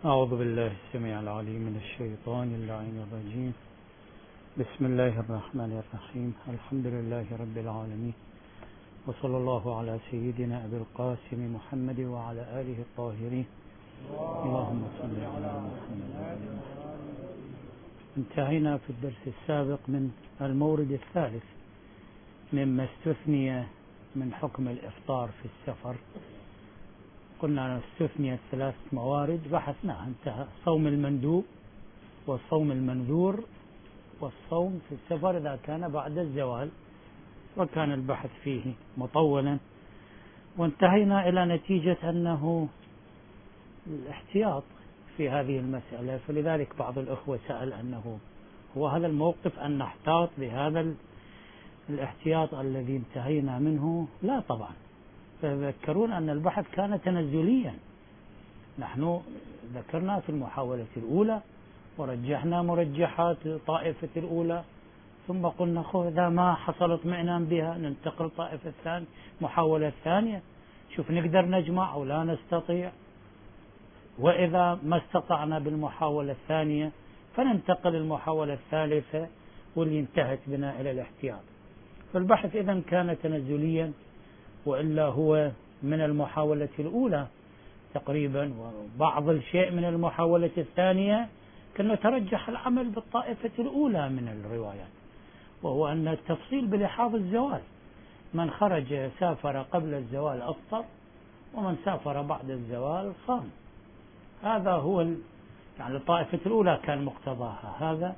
أعوذ بالله السميع العليم من الشيطان اللعين الرجيم. بسم الله الرحمن الرحيم. الحمد لله رب العالمين، وصلى الله على سيدنا أبي القاسم محمد وعلى آله الطاهرين. اللهم صل على محمد وعلى محمد. انتهينا في الدرس السابق من المورد الثالث مما استثني من حكم الإفطار في السفر. قلنا أن استثني 3 موارد بحثناها، انتهى: صوم المندوب، والصوم المنذور، والصوم في السفر إذا كان بعد الزوال، وكان البحث فيه مطولا. وانتهينا إلى نتيجة أنه الاحتياط في هذه المسألة، فلذلك بعض الأخوة سأل أنه هو هذا الموقف أن نحتاط بهذا الاحتياط الذي انتهينا منه؟ لا طبعا. تذكرون أن البحث كان تنزليا، نحن ذكرنا في المحاولة الأولى ورجحنا مرجحات الطائفة الأولى، ثم قلنا إذا ما حصل اطمئنان بها ننتقل طائفة الثانية، محاولة الثانية، شوف نقدر نجمع أو لا نستطيع، وإذا ما استطعنا بالمحاولة الثانية فننتقل المحاولة الثالثة واللي انتهت بنا إلى الاحتياط. فالبحث إذن كان تنزليا، وإلا هو من المحاولة الأولى تقريبا وبعض الشيء من المحاولة الثانية كنا ترجح العمل بالطائفة الأولى من الروايات، وهو أن التفصيل بلحاظ الزوال، من خرج سافر قبل الزوال أفطر، ومن سافر بعد الزوال صام. هذا هو يعني الطائفة الأولى كان مقتضاها هذا.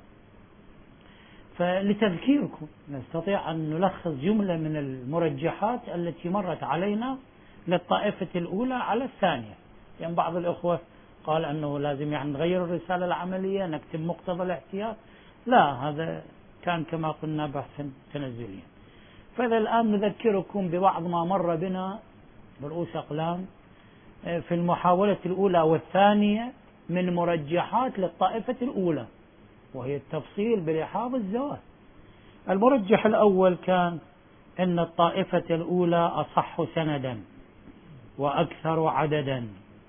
فلتذكيركم نستطيع أن نلخص جملة من المرجحات التي مرت علينا للطائفة الأولى على الثانية. يعني بعض الأخوة قال أنه لازم يعني نغير الرسالة العملية نكتب مقتضى الاحتياط. لا، هذا كان كما قلنا بحثا تنزليا. فإذا الآن نذكركم ببعض ما مر بنا برؤوس أقلام في المحاولة الأولى والثانية من مرجحات للطائفة الأولى، وهي التفصيل بلحاظ الزوال. المرجح الأول كان أن الطائفة الأولى أصح سندا وأكثر عددا.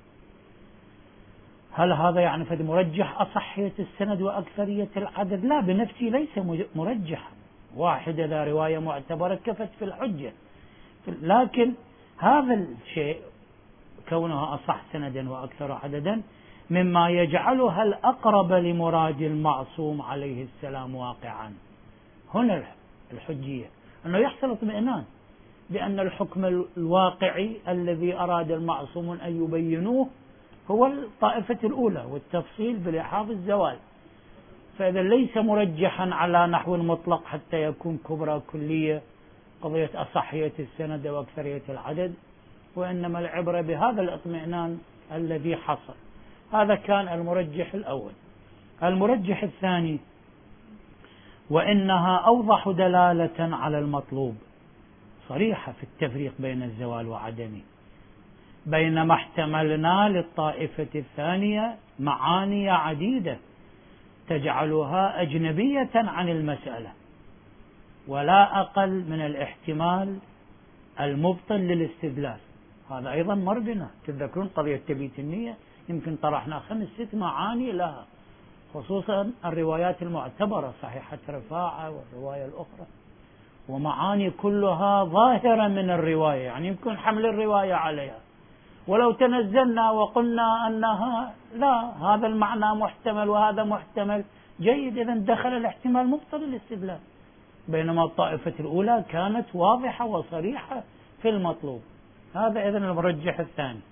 هل هذا يعني فد مرجح أصحية السند وأكثرية العدد؟ لا، بنفسه ليس مرجحا، واحدة ذا رواية معتبرة كفت في الحجة، لكن هذا الشيء كونها أصح سندا وأكثر عددا مما يجعلها الأقرب لمراد المعصوم عليه السلام واقعا. هنا الحجية أنه يحصل اطمئنان بأن الحكم الواقعي الذي أراد المعصوم أن يبينوه هو الطائفة الأولى، والتفصيل بلحاظ الزوال. فإذا ليس مرجحا على نحو مطلق حتى يكون كبرى كلية قضية أصحية السند وأكثرية العدد، وإنما العبرة بهذا الاطمئنان الذي حصل. هذا كان المرجح الأول. المرجح الثاني: وإنها أوضح دلالة على المطلوب، صريحة في التفريق بين الزوال وعدمه، بينما احتملنا للطائفة الثانية معاني عديدة تجعلها أجنبية عن المسألة، ولا أقل من الاحتمال المبطل للاستدلال. هذا أيضا مر بنا، تذكرون قضية تبييت النية، يمكن طرحنا 5-6 معاني لها، خصوصا الروايات المعتبرة صحيحة رفاعة والرواية الأخرى، ومعاني كلها ظاهرة من الرواية، يعني يمكن حمل الرواية عليها. ولو تنزلنا وقلنا أنها لا، هذا المعنى محتمل وهذا محتمل، جيد، إذن دخل الاحتمال مبطل الاستدلال. بينما الطائفة الأولى كانت واضحة وصريحة في المطلوب. هذا إذن المرجح الثاني.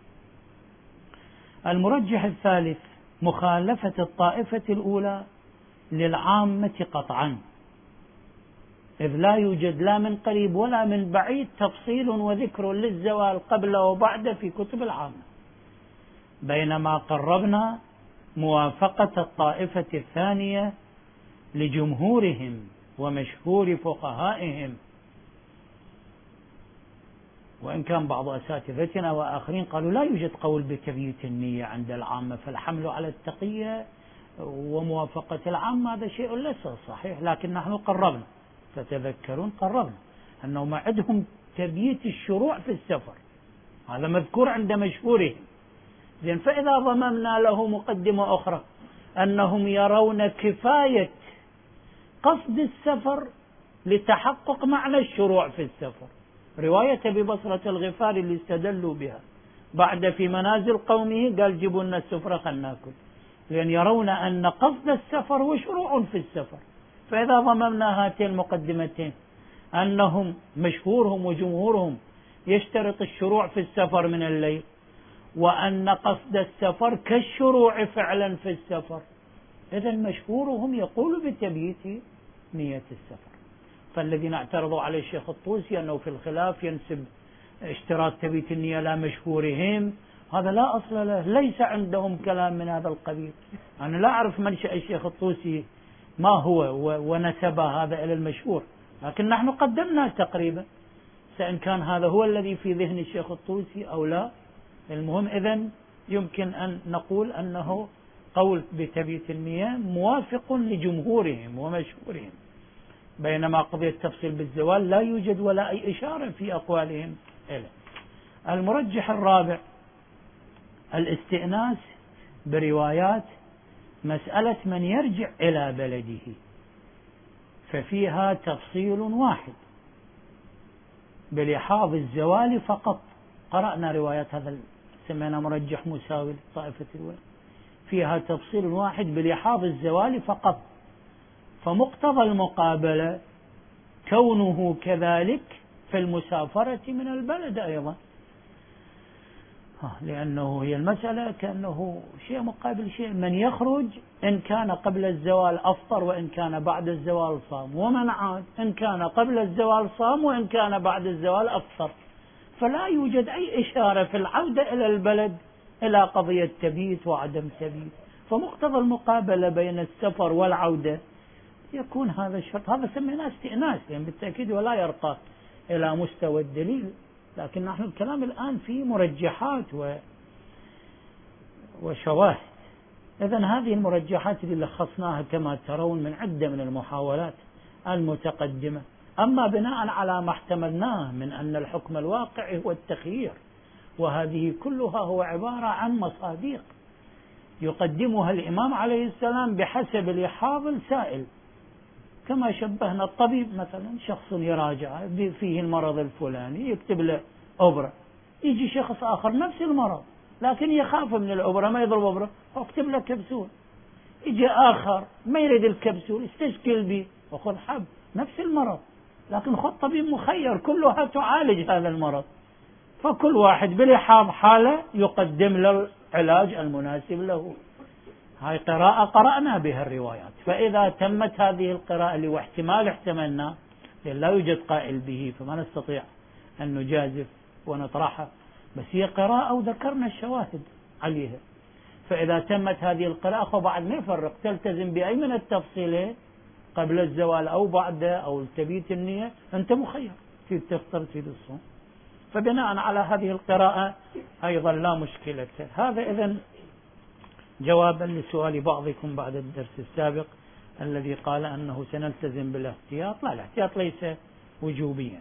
المرجح الثالث: مخالفة الطائفة الأولى للعامة قطعا، إذ لا يوجد لا من قريب ولا من بعيد تفصيل وذكر للزوال قبل وبعد في كتب العامة، بينما قربنا موافقة الطائفة الثانية لجمهورهم ومشهور فقهائهم، وإن كان بعض أساتذتنا وآخرين قالوا لا يوجد قول بتبييت النية عند العامة، فالحمل على التقية وموافقة العامة هذا شيء ليس صحيح. لكن نحن قربنا، فتذكرون قربنا أنه ما عندهم تبييت الشروع في السفر، هذا مذكور عند مشهورهم، زين، فإذا ضممنا له مقدمة أخرى أنهم يرون كفاية قصد السفر لتحقق معنى الشروع في السفر، رواية أبي بصرة الغفاري اللي استدلوا بها بعد في منازل قومه قال جيبوا لنا السفرة خلنا ناكل، لأن يرون أن قصد السفر هو شروع في السفر. فإذا ضممنا هاتين المقدمتين أنهم مشهورهم وجمهورهم يشترط الشروع في السفر من الليل، وأن قصد السفر كالشروع فعلا في السفر، إذا مشهورهم يقول بتبييت نية السفر. فالذين اعترضوا على الشيخ الطوسي أنه في الخلاف ينسب اشتراط تبييت النية لا مشهورهم، هذا لا أصل له، ليس عندهم كلام من هذا القبيل. أنا لا أعرف منشأ الشيخ الطوسي ما هو ونسب هذا إلى المشهور، لكن نحن قدمنا تقريبا، سواء كان هذا هو الذي في ذهن الشيخ الطوسي أو لا. المهم إذن يمكن أن نقول أنه قول بتبييت النية موافق لجمهورهم ومشهورهم، بينما قضية التفصيل بالزوال لا يوجد ولا أي إشارة في أقوالهم إليه. المرجح الرابع الاستئناس بروايات مسألة من يرجع إلى بلده، ففيها تفصيل واحد بلحاظ الزوال فقط. قرأنا روايات هذا سمينا مرجح مساوي لطائفة الأولى، فيها تفصيل واحد بلحاظ الزوال فقط، فمقتضى المقابلة كونه كذلك في المسافرة من البلد أيضا، لأنه هي المسألة كأنه شيء مقابل شيء. من يخرج إن كان قبل الزوال أفطر وإن كان بعد الزوال صام، ومن عاد إن كان قبل الزوال صام وإن كان بعد الزوال أفطر، فلا يوجد أي إشارة في العودة إلى البلد إلى قضية تبييت وعدم تبييت. فمقتضى المقابلة بين السفر والعودة يكون هذا الشرط، هذا سميناه استئناس يعني بالتأكيد ولا يرقى إلى مستوى الدليل. لكن نحن الكلام الآن في مرجحات وشواهد. إذن هذه المرجحات اللي لخصناها كما ترون من عدة من المحاولات المتقدمة. أما بناء على ما احتملناه من أن الحكم الواقعي هو التخيير، وهذه كلها هو عبارة عن مصادق يقدمها الإمام عليه السلام بحسب لحاظ السائل، كما شبهنا الطبيب مثلا، شخص يراجع فيه المرض الفلاني يكتب له أبرة، يجي شخص آخر نفس المرض لكن يخاف من الأبرة ما يضرب أبرة فاكتب له كبسول، يجي آخر ما يريد الكبسول يستشكل به وخذ حب، نفس المرض لكن خذ طبيب مخير كلها تعالج هذا المرض، فكل واحد بلحاظ حاله يقدم له العلاج المناسب له. هاي قراءة قرأنا بها الروايات. فإذا تمت هذه القراءة اللي واحتمال احتملنا لأن لا يوجد قائل به فما نستطيع أن نجازف ونطرحها، بس هي قراءة وذكرنا الشواهد عليها. فإذا تمت هذه القراءة فبعد ما يفرق تلتزم بأي من التفصيلين قبل الزوال أو بعده أو تبييت النية، أنت مخير تريد تفطر تريد الصوم. فبناء على هذه القراءة أيضا لا مشكلة. هذا إذن جوابا لسؤال بعضكم بعد الدرس السابق الذي قال أنه سنلتزم بالاحتياط. لا، الاحتياط ليس وجوبيا.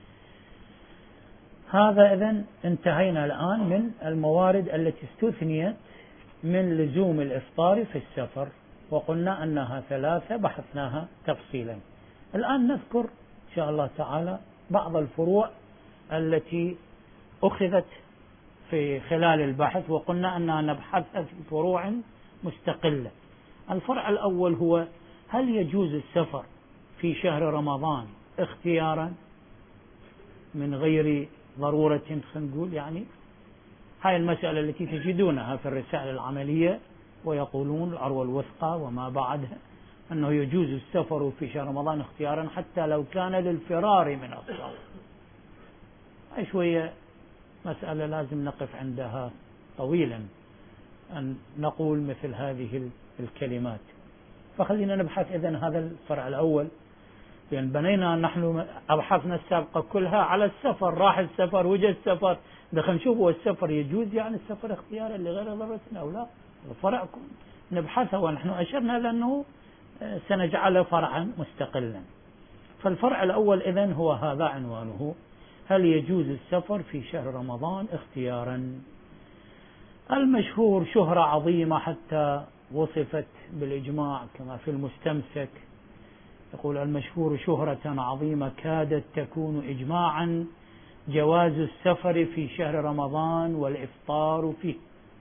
هذا إذن انتهينا الآن من الموارد التي استثنيت من لزوم الإفطار في السفر، وقلنا أنها ثلاثة بحثناها تفصيلا. الآن نذكر إن شاء الله تعالى بعض الفروع التي أخذت في خلال البحث، وقلنا أننا نبحثها في فروع مستقلة. الفرع الأول هو هل يجوز السفر في شهر رمضان اختيارا من غير ضرورة، خلينا نقول يعني هاي المسألة التي تجدونها في الرسائل العملية، ويقولون العروة الوثقى وما بعدها أنه يجوز السفر في شهر رمضان اختيارا حتى لو كان للفرار من الصوم. هاي شوية مسألة لازم نقف عندها طويلا أن نقول مثل هذه الكلمات. فخلينا نبحث إذن هذا الفرع الأول، لأن بنينا نحن أبحاثنا السابقة كلها على السفر، راح السفر وجد السفر، دخل نشوف هو السفر يجوز يعني السفر اختيارا لغير ضرورة أو لا. الفرع نبحثه ونحن أشرنا لأنه سنجعله فرعا مستقلا. فالفرع الأول إذن هو هذا عنوانه، هل يجوز السفر في شهر رمضان اختيارا؟ المشهور شهرة عظيمة حتى وصفت بالإجماع كما في المستمسك، يقول المشهور شهرة عظيمة كادت تكون إجماعا جواز السفر في شهر رمضان والإفطار فيه.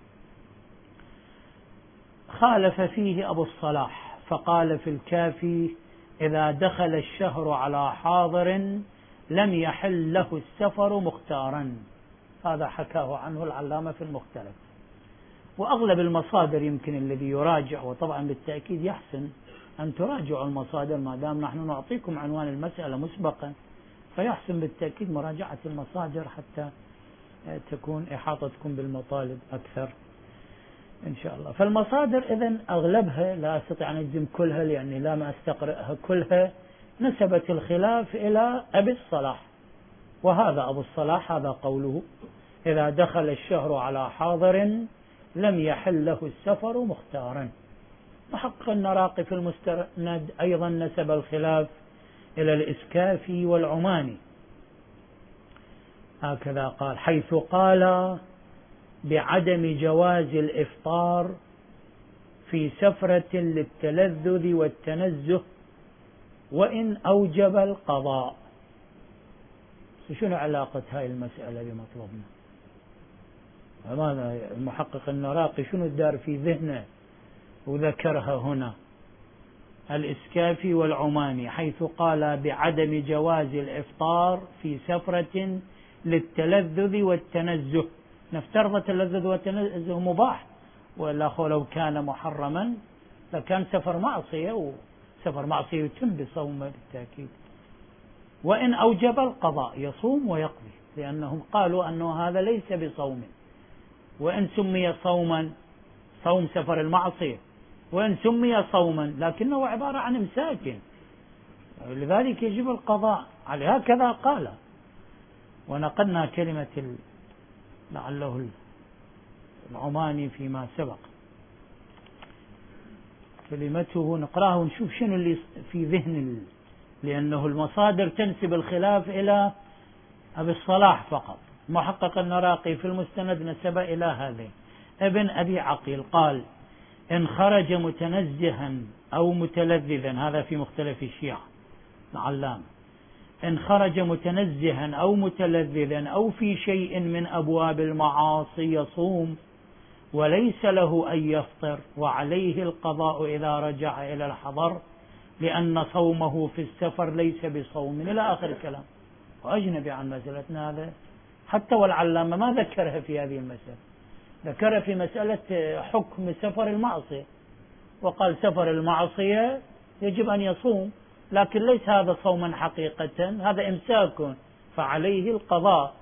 خالف فيه أبو الصلاح فقال في الكافي: إذا دخل الشهر على حاضر لم يحل له السفر مختارا. هذا حكاه عنه العلامة في المختلف. وأغلب المصادر يمكن الذي يراجع، وطبعا بالتأكيد يحسن أن تراجعوا المصادر ما دام نحن نعطيكم عنوان المسألة مسبقا، فيحسن بالتأكيد مراجعة المصادر حتى تكون إحاطتكم بالمطالب أكثر إن شاء الله. فالمصادر إذن أغلبها، لا أستطيع أن أجزم كلها لأني لا ما أستقرئها كلها، نسبت الخلاف إلى أبي الصلاح. وهذا أبو الصلاح هذا قوله: إذا دخل الشهر على حاضر لم يحل له السفر مختارا. محقق النراقي في المستند أيضا نسب الخلاف إلى الإسكافي والعماني، هكذا قال: حيث قال بعدم جواز الإفطار في سفرة للتلذذ والتنزه وإن أوجب القضاء. شنو علاقة هاي المسألة بمطلبنا؟ هذا المحقق النراقي شنو الدار في ذهنه وذكرها هنا؟ الإسكافي والعماني حيث قال بعدم جواز الإفطار في سفرة للتلذذ والتنزه. نفترض التلذذ والتنزه مباح، ولا لو كان محرما لكان سفر معصية، وسفر معصية يتم بصوم بالتأكيد. وإن أوجب القضاء يصوم ويقضي، لأنهم قالوا أنه هذا ليس بصوم، وإن سمي صوما صوم سفر المعصية، وإن سمي صوما لكنه عبارة عن إمساك، لذلك يجب القضاء عليه، هكذا قال. ونقلنا كلمة لعله العماني فيما سبق، كلمته نقراه ونشوف شنو اللي في ذهن لأنه المصادر تنسب الخلاف إلى أبي الصلاح فقط. محقق النراقي في المستند نسب إلى هذا. ابن أبي عقيل قال: إن خرج متنزها أو متلذذا، هذا في مختلف الشيعة العلامة، إن خرج متنزها أو متلذذا أو في شيء من أبواب المعاصي يصوم وليس له أن يفطر، وعليه القضاء إذا رجع إلى الحضر، لأن صومه في السفر ليس بصوم، إلى آخر الكلام. وأجنبي عن مسألتنا هذا حتى والعلامة ما ذكرها في هذه المسألة، ذكرها في مسألة حكم سفر المعصية، وقال سفر المعصية يجب أن يصوم، لكن ليس هذا صوما حقيقة، هذا إمساك فعليه القضاء.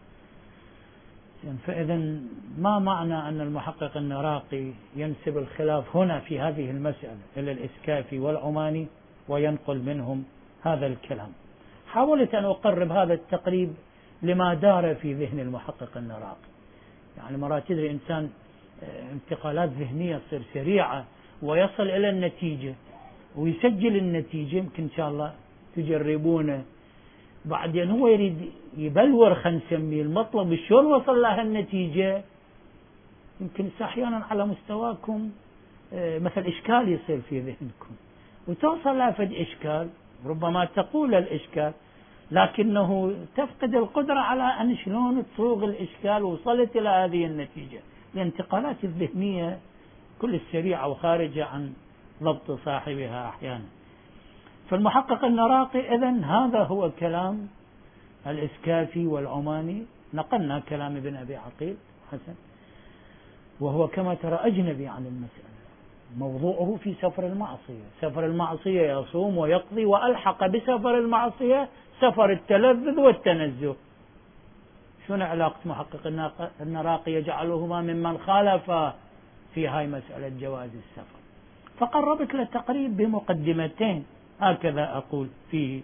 فإذا ما معنى أن المحقق النراقي ينسب الخلاف هنا في هذه المسألة إلى الإسكافي والعماني وينقل منهم هذا الكلام؟ حاولت أن أقرب هذا التقريب لما دار في ذهن المحقق النراقي. يعني مرات تدري إنسان انتقالات ذهنية تصير سريعة ويصل إلى النتيجة ويسجل النتيجة، يمكن إن شاء الله تجربونه. بعدين هو يريد يبلور، خلينا نسميه المطلب شلون وصل لها النتيجة. يمكن أحيانا على مستواكم مثل إشكال يصير في ذهنكم وتوصل لها فد إشكال، ربما تقول الإشكال لكنه تفقد القدرة على أن شلون تصوغ الإشكال وصلت إلى هذه النتيجة. الانتقالات الذهنية كل السريعة وخارجة عن ضبط صاحبها أحيانا. فالمحقق النراقي إذن هذا هو كلام الإسكافي والعماني. نقلنا كلام ابن أبي عقيل حسن، وهو كما ترى أجنبي عن المسألة، موضوعه في سفر المعصية. سفر المعصية يصوم ويقضي، وألحق بسفر المعصية سفر التلذذ والتنزه. شنو علاقة محقق النراقي يجعلهما ممن خالف في هاي مسألة جواز السفر؟ فقربت له تقريب بمقدمتين هكذا أقول فيه.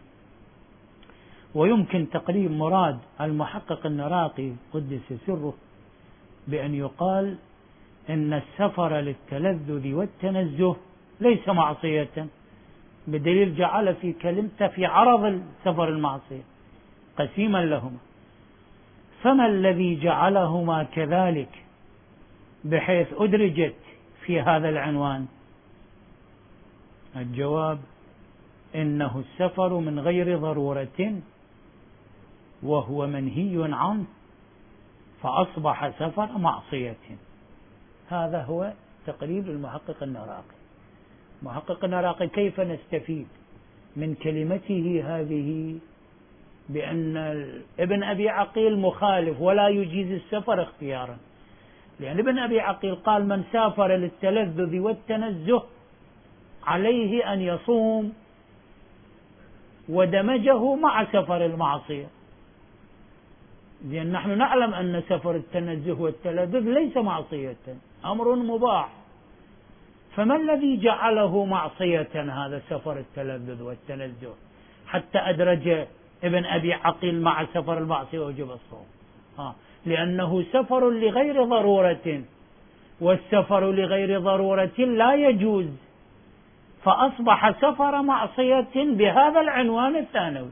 ويمكن تقريب مراد المحقق النراقي قدس سره بأن يقال إن السفر للتلذذ والتنزه ليس معصية، بدليل جعل في كلمته في عرض السفر المعصية قسيما لهما. فما الذي جعلهما كذلك بحيث أدرجت في هذا العنوان؟ الجواب: إنه السفر من غير ضرورة وهو منهي عنه، فأصبح سفر معصية. هذا هو تقريب المحقق النراقي. المحقق النراقي كيف نستفيد من كلمته هذه بأن ابن أبي عقيل مخالف ولا يجيز السفر اختيارا؟ لأن ابن أبي عقيل قال: من سافر للتلذذ والتنزه عليه أن يصوم، ودمجه مع سفر المعصية. لأن نحن نعلم أن سفر التنزه والتلذذ ليس معصية، أمر مباح. فما الذي جعله معصية هذا سفر التلذذ والتنزه حتى أدرج ابن أبي عقيل مع سفر المعصية وجب الصوم؟ لأنه سفر لغير ضرورة، والسفر لغير ضرورة لا يجوز، فأصبح سفر معصية بهذا العنوان الثانوي.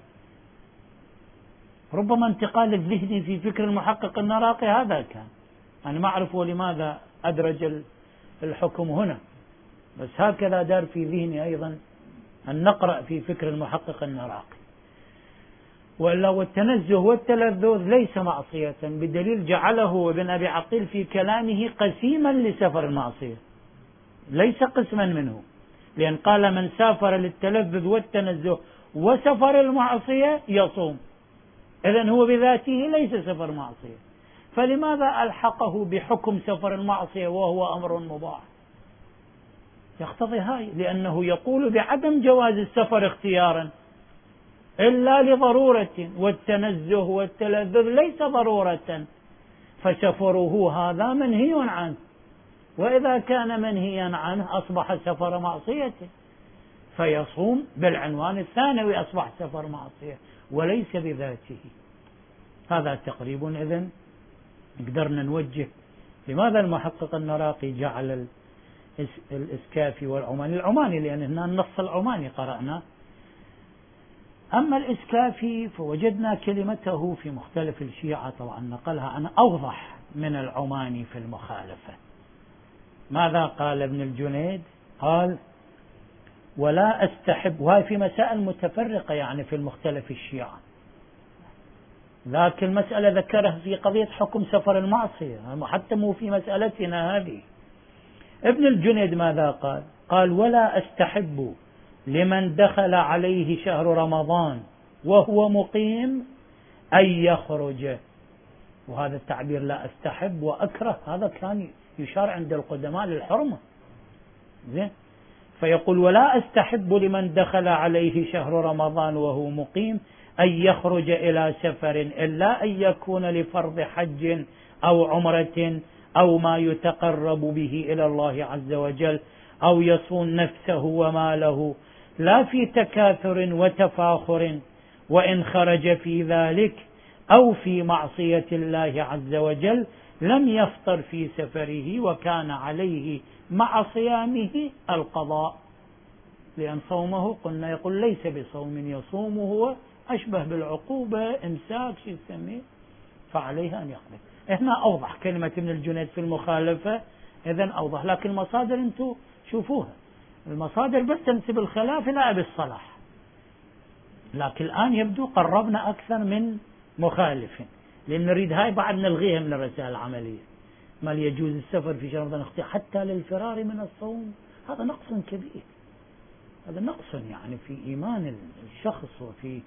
ربما انتقال الذهن في فكر المحقق النراقي هذا كان، أنا ما أعرف لماذا أدرج الحكم هنا، بس هكذا دار في ذهني أيضا أن نقرأ في فكر المحقق النراقي. وإلا والتنزه والتلذذ ليس معصية، بدليل جعله ابن أبي عقيل في كلامه قسيما لسفر المعصية، ليس قسما منه، لأن قال: من سافر للتلذذ والتنزه وسفر المعصية يصوم، إذن هو بذاته ليس سفر معصية، فلماذا ألحقه بحكم سفر المعصية وهو أمر مباح؟ يقتضي هاي، لأنه يقول بعدم جواز السفر اختيارا إلا لضرورة، والتنزه والتلذذ ليس ضرورة، فسفره هذا منهي عنه، وإذا كان منهيا عنه أصبح سفر معصية، فيصوم بالعنوان الثانوي أصبح سفر معصية وليس بذاته. هذا تقريب. إذن قدرنا نوجه لماذا المحقق النراقي جعل الإسكافي والعماني، لأن هنا النص العماني قرأنا. أما الإسكافي فوجدنا كلمته في مختلف الشيعة طبعا نقلها أنا أوضح من العماني في المخالفة. ماذا قال ابن الجنيد؟ قال: ولا أستحب، وهي في مسائل متفرقة يعني في المختلف الشيعة، ذاك المسألة ذكرها في قضية حكم سفر المعصية، حتى مو في مسألتنا هذه. ابن الجنيد ماذا قال؟ قال: ولا أستحب لمن دخل عليه شهر رمضان وهو مقيم أن يخرج. وهذا التعبير لا أستحب وأكره هذا كان يشار عند القدماء للحرمة، زين؟ فيقول: ولا أستحب لمن دخل عليه شهر رمضان وهو مقيم أن يخرج إلى سفر إلا أن يكون لفرض حج أو عمرة أو ما يتقرب به إلى الله عز وجل، أو يصون نفسه وماله، لا في تكاثر وتفاخر، وإن خرج في ذلك أو في معصية الله عز وجل لم يفطر في سفره، وكان عليه مع صيامه القضاء، لأن صومه قلنا يقول ليس بصوم يصومه هو أشبه بالعقوبة، إمساك شو يسميه، فعليه أن يقضي. هنا أوضح كلمة ابن الجنيد في المخالفة، إذن أوضح. لكن المصادر أنتم شوفوها، المصادر بس تنسب الخلاف إلى أبي الصلاح، لكن الآن يبدو قربنا أكثر من مخالف، لأن نريد هاي بعد نلغيها من الرسائل العملية. ما يجوز السفر في شهر رمضان حتى للفرار من الصوم، هذا نقص كبير، هذا نقص يعني في إيمان الشخص وفي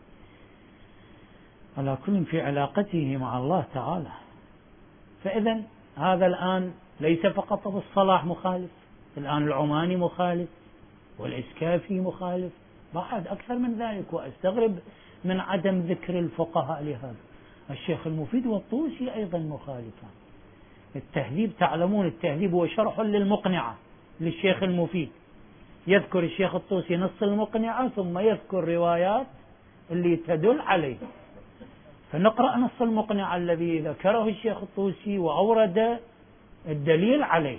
على كل في علاقته مع الله تعالى. فإذا هذا الآن ليس فقط أبو الصلاح مخالف، الآن العماني مخالف والإسكافي مخالف، بعد أكثر من ذلك. وأستغرب من عدم ذكر الفقهاء لهذا. الشيخ المفيد والطوسي أيضا مخالفان. التهذيب تعلمون التهذيب هو شرح للمقنعة للشيخ المفيد، يذكر الشيخ الطوسي نص المقنعة ثم يذكر روايات اللي تدل عليه، فنقرأ نص المقنعة الذي ذكره الشيخ الطوسي وأورد الدليل عليه.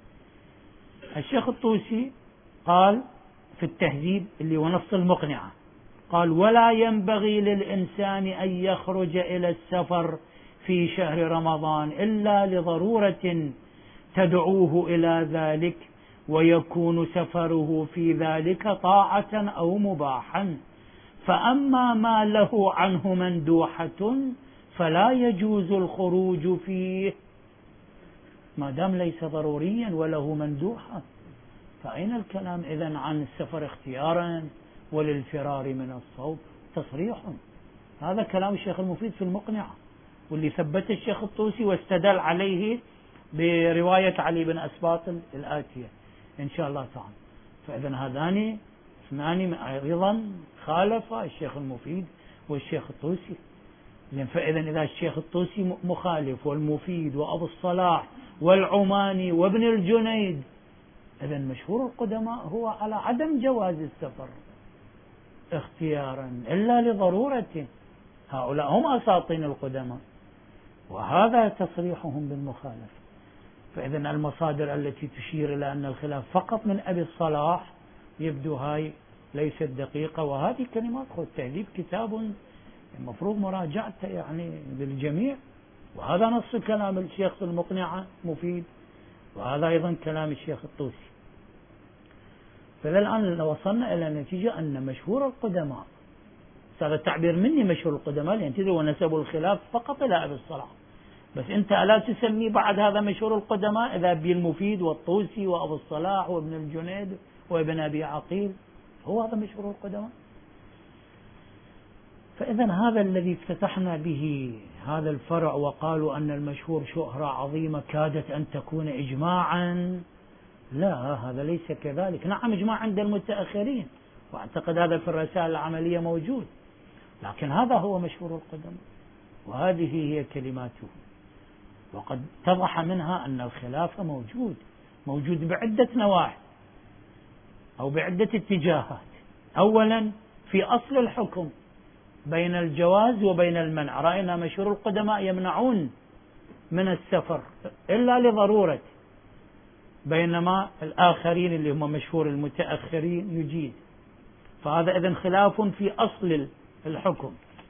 الشيخ الطوسي قال في التهذيب اللي هو نص المقنعة، قال: ولا ينبغي للإنسان أن يخرج إلى السفر في شهر رمضان إلا لضرورة تدعوه إلى ذلك، ويكون سفره في ذلك طاعة أو مباحا. فأما ما له عنه مندوحة فلا يجوز الخروج فيه، ما دام ليس ضروريا وله مندوحة. فأين الكلام إذن عن السفر اختيارا وللفرار من الصوم؟ تصريح. هذا كلام الشيخ المفيد في المقنعة، واللي ثبت الشيخ الطوسي واستدل عليه برواية علي بن أسباط الآتية إن شاء الله تعالى. فإذن هذان اثنان أيضا خالف الشيخ المفيد والشيخ الطوسي. فإذا إذا الشيخ الطوسي مخالف والمفيد وأبو الصلاح والعماني وابن الجنيد، إذا مشهور القدماء هو على عدم جواز السفر اختيارا إلا لضرورة. هؤلاء هم أساطين القدماء، وهذا تصريحهم بالمخالفة. فإذا المصادر التي تشير إلى أن الخلاف فقط من أبي الصلاح يبدو هاي ليست دقيقة، وهذه كلمات خذ تهذيب كتاب المفروض مراجعته يعني للجميع، وهذا نص كلام الشيخ في المقنعة مفيد، وهذا أيضا كلام الشيخ الطوسي. فإذا الآن وصلنا إلى النتيجة أن مشهور القدماء، هذا التعبير مني مشهور القدماء لأن تدري ونسبوا الخلاف فقط إلى أبي الصلاح، بس أنت ألا تسمي بعد هذا مشهور القدماء إذا بالمفيد والطوسي وأبو الصلاح وابن الجنيد وابن أبي عقيل، هو هذا مشهور القدماء. فإذا هذا الذي افتتحنا به هذا الفرع وقالوا أن المشهور شهرة عظيمة كادت أن تكون إجماعا، لا، هذا ليس كذلك. نعم إجماع عند المتأخرين، وأعتقد هذا في الرسائل العملية موجود، لكن هذا هو مشهور القدماء وهذه هي كلماته. وقد اتضح منها أن الخلاف موجود بعدة نواحي أو بعدة اتجاهات. أولا في أصل الحكم بين الجواز وبين المنع، رأينا مشهور القدماء يمنعون من السفر إلا لضرورة، بينما الآخرين اللي هم مشهور المتأخرين يجيز. فهذا إذن خلاف في أصل الحكم.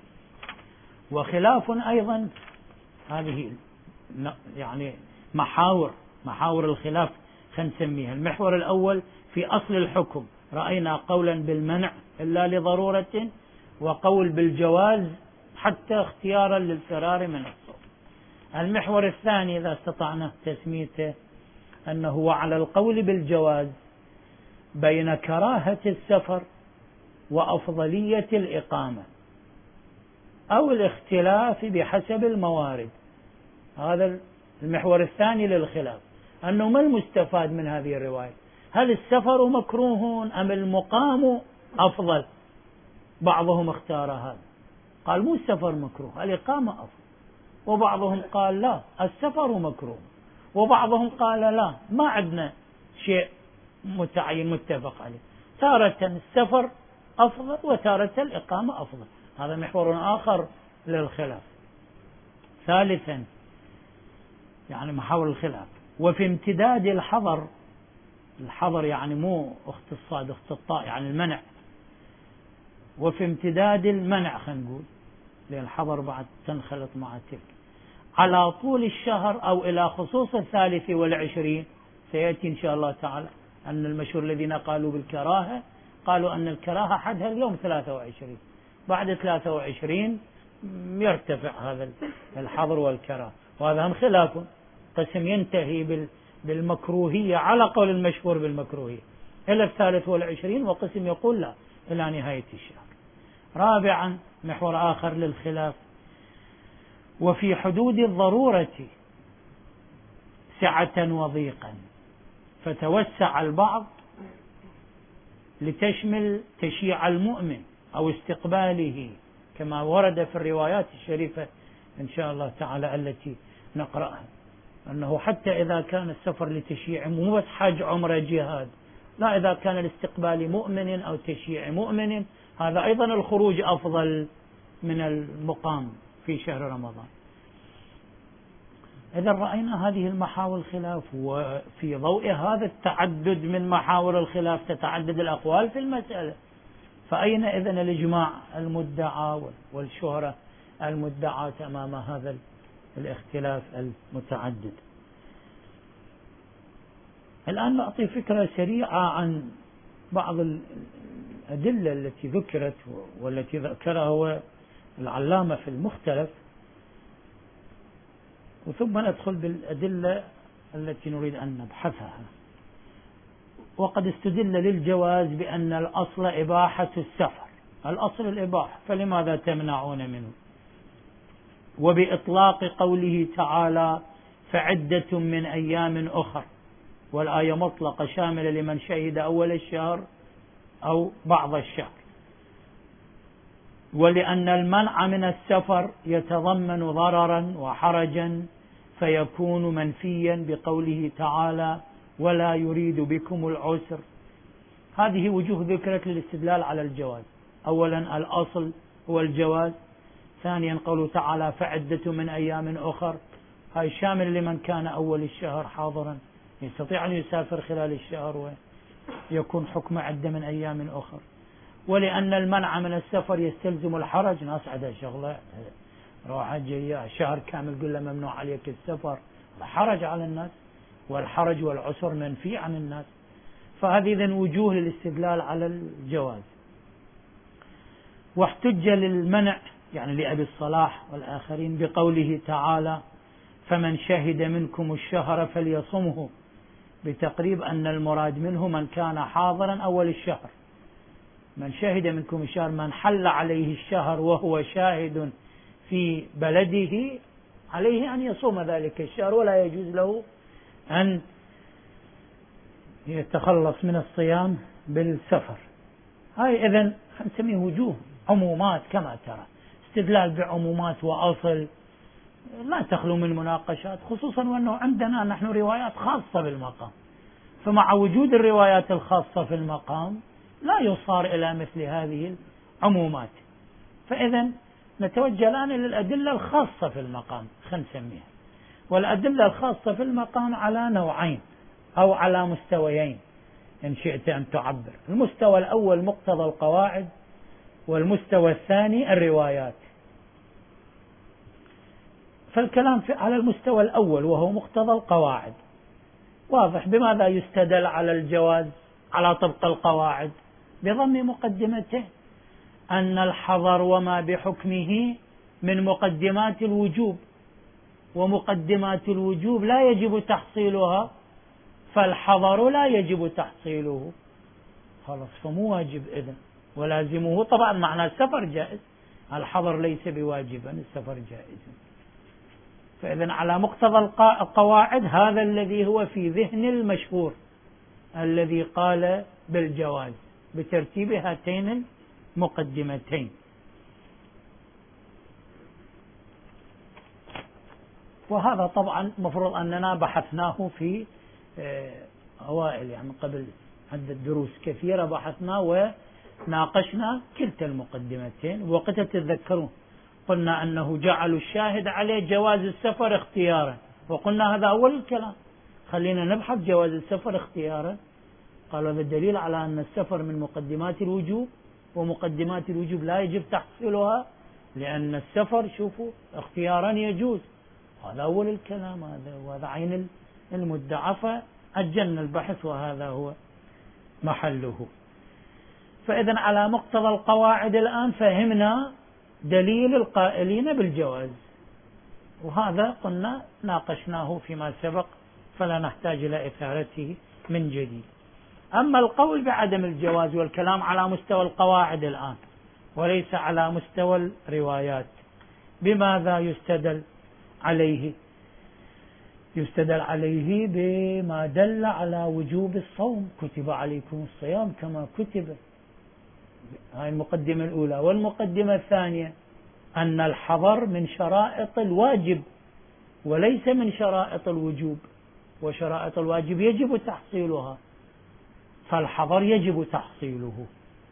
وخلاف أيضا، هذه يعني محاور الخلاف خلينا نسميها. المحور الأول في أصل الحكم، رأينا قولا بالمنع إلا لضرورة، وقول بالجواز حتى اختيارا للفرار من الصوم. المحور الثاني إذا استطعنا تسميته أنه هو على القول بالجواز بين كراهة السفر وأفضلية الإقامة أو الاختلاف بحسب الموارد. هذا المحور الثاني للخلاف، أنه ما المستفاد من هذه الرواية؟ هل السفر مكروه أم المقام أفضل؟ بعضهم اختار هذا، قال مو السفر مكروه، الإقامة أفضل. وبعضهم قال لا، السفر مكروه. وبعضهم قال لا، ما عندنا شيء متعين متفق عليه، تارة السفر أفضل وتارة الإقامة أفضل. هذا محور آخر للخلاف. ثالثا يعني محاور الخلاف، وفي امتداد الحظر يعني مو اخت الصاد اخت الطاء يعني المنع، وفي امتداد المنع خلينا نقول، لأن الحظر بعد تنخلط مع تلك، على طول الشهر أو إلى خصوص 23، سيأتي إن شاء الله تعالى أن المشهور الذين قالوا بالكراهة قالوا أن الكراهة حدها اليوم 23، بعد 23 يرتفع هذا الحظر والكراهة. وهذا هم خلاف، قسم ينتهي بالمكروهية على قول المشهور بالمكروهية إلى 23، وقسم يقول لا إلى نهاية الشهر. رابعا محور آخر للخلاف، وفي حدود الضرورة سعة وضيقا، فتوسع البعض لتشمل تشييع المؤمن أو استقباله كما ورد في الروايات الشريفة إن شاء الله تعالى التي نقرأها، أنه حتى إذا كان السفر لتشييع مو بس حج عمرة جهاد، لا، إذا كان الاستقبال مؤمن أو تشييع مؤمن هذا أيضا الخروج أفضل من المقام في شهر رمضان. إذا رأينا هذه المحاور الخلاف، وفي ضوء هذا التعدد من محاور الخلاف تتعدد الأقوال في المسألة، فأين إذن الإجماع المدعى والشهرة المدعاة أمام هذا الاختلاف المتعدد؟ الآن نعطي فكرة سريعة عن بعض الأدلة التي ذكرت والتي ذكرها هو العلامة في المختلف، وثم ندخل بالأدلة التي نريد أن نبحثها. وقد استدل للجواز بأن الأصل إباحة السفر، الأصل الإباحة، فلماذا تمنعون منه؟ وبإطلاق قوله تعالى فعدة من أيام أخر، والآية مطلقة شاملة لمن شهد أول الشهر أو بعض الشهر. ولأن المنع من السفر يتضمن ضررا وحرجا فيكون منفيا بقوله تعالى ولا يريد بكم العسر. هذه وجوه ذكرت للاستدلال على الجواز. أولا الأصل هو الجواز، ثانيا قوله تعالى فعدة من أيام أخر، هاي شامل لمن كان أول الشهر حاضرا يستطيع أن يسافر خلال الشهر ويكون حكم عدة من أيام أخر. ولأن المنع من السفر يستلزم الحرج، ناس عندها شغلة روحة جاية شهر كامل قل له ممنوع عليك السفر، حرج على الناس، والحرج والعسر منفي عن الناس. فهذه إذن وجوه للاستدلال على الجواز. واحتج للمنع يعني لأبي الصلاح والآخرين بقوله تعالى فمن شهد منكم الشهر فليصمه، بتقريب أن المراد منه من كان حاضرا أول الشهر. من شهد منكم الشهر من حل عليه الشهر وهو شاهد في بلده عليه أن يصوم ذلك الشهر، ولا يجوز له أن يتخلص من الصيام بالسفر. هاي إذن نسميه وجوه عمومات كما ترى، استدلال بعمومات وأصل لا تخلو من مناقشات، خصوصا وأنه عندنا نحن روايات خاصة بالمقام، فمع وجود الروايات الخاصة في المقام لا يصار إلى مثل هذه العمومات. فإذا نتوجه الآن إلى الأدلة الخاصة في المقام خلينا نسميها. والأدلة الخاصة في المقام على نوعين أو على مستويين إن شئت أن تعبر. المستوى الأول مقتضى القواعد، والمستوى الثاني الروايات. فالكلام على المستوى الأول وهو مقتضى القواعد واضح. بماذا يستدل على الجواز على طبق القواعد؟ بضم مقدمته أن الحظر وما بحكمه من مقدمات الوجوب، ومقدمات الوجوب لا يجب تحصيلها، فالحظر لا يجب تحصيله، خلاص فمو واجب إذن ولازمه. طبعا معنى السفر جائز، الحظر ليس بواجبا، السفر جائز. فإذن على مقتضى القواعد هذا الذي هو في ذهن المشهور الذي قال بالجواز بترتيب هاتين المقدمتين. وهذا طبعا مفروض أننا بحثناه في أوائل يعني قبل عدة دروس كثيرة بحثنا وناقشنا كلتا المقدمتين. وقت تتذكرون قلنا أنه جعلوا الشاهد عليه جواز السفر اختيارا، وقلنا هذا أول الكلام، خلينا نبحث جواز السفر اختيارا. قالوا هذا الدليل على أن السفر من مقدمات الوجوب، ومقدمات الوجوب لا يجب تحصيلها لأن السفر شوفوا اختيارا يجوز. هذا أول الكلام، وهذا عين المدعى، فأجلنا البحث وهذا هو محله. فإذا على مقتضى القواعد الآن فهمنا دليل القائلين بالجواز، وهذا قلنا ناقشناه فيما سبق فلا نحتاج إلى إثارته من جديد. أما القول بعدم الجواز والكلام على مستوى القواعد الآن وليس على مستوى الروايات، بماذا يستدل عليه؟ يستدل عليه بما دل على وجوب الصوم، كتب عليكم الصيام كما كتب. هاي المقدمة الأولى. والمقدمة الثانية أن الحظر من شرائط الواجب وليس من شرائط الوجوب، وشرائط الواجب يجب تحصيلها، فالحظر يجب تحصيله.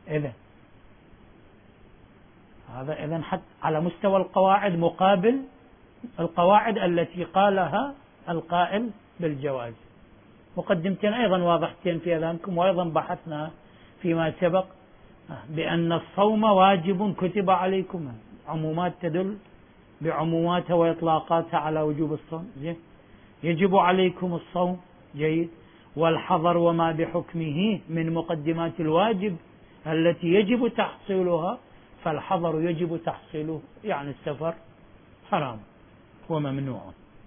هذا حتى على مستوى القواعد مقابل القواعد التي قالها القائل بالجواز. مقدمتين أيضا واضحتين في أذهانكم، وأيضا بحثنا فيما سبق بأن الصوم واجب كتب عليكم، عمومات تدل بعموماتها وإطلاقاتها على وجوب الصوم. يجب عليكم الصوم، جيد. والحضر وما بحكمه من مقدمات الواجب التي يجب تحصيلها، فالحضر يجب تحصيله، يعني السفر حرام وممنوع.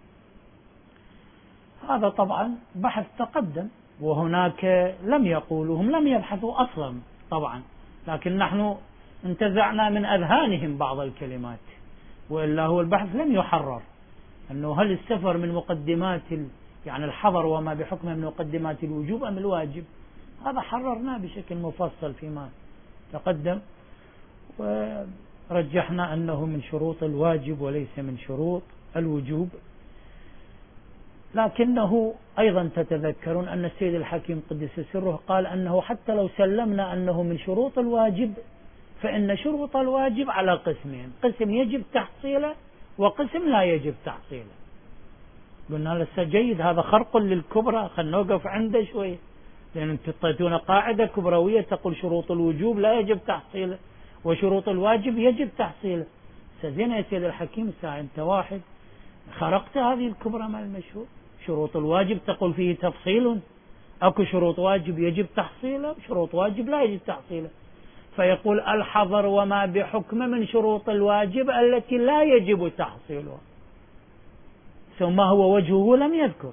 هذا طبعا بحث تقدم، وهناك لم يقولوا، هم لم يبحثوا أصلا طبعا، لكن نحن انتزعنا من أذهانهم بعض الكلمات، وإلا هو البحث لم يحرر أنه هل السفر من مقدمات يعني الحضر وما بحكمه من مقدمات الوجوب أم الواجب. هذا حررناه بشكل مفصل فيما تقدم، ورجحنا أنه من شروط الواجب وليس من شروط الوجوب. لكنه أيضا تتذكرون أن السيد الحكيم قدس سره قال أنه حتى لو سلمنا أنه من شروط الواجب، فإن شروط الواجب على قسمين: قسم يجب تحصيله وقسم لا يجب تحصيله. قلنا لسه جيد، هذا خرق للكبرى، خلنا نوقف عنده شوية، لأن انتم تعطونا قاعدة كبروية تقول شروط الوجوب لا يجب تحصيله وشروط الواجب يجب تحصيله. زين يا سيد الحكيم، ساعة أنت واحد خرقت هذه الكبرى مع المشهور. شروط الواجب تقول فيه تفصيل، أكو شروط واجب يجب تحصيله، شروط واجب لا يجب تحصيله. فيقول الحظر وما بحكم من شروط الواجب التي لا يجب تحصيلها. ثم هو وجهه لم يذكر،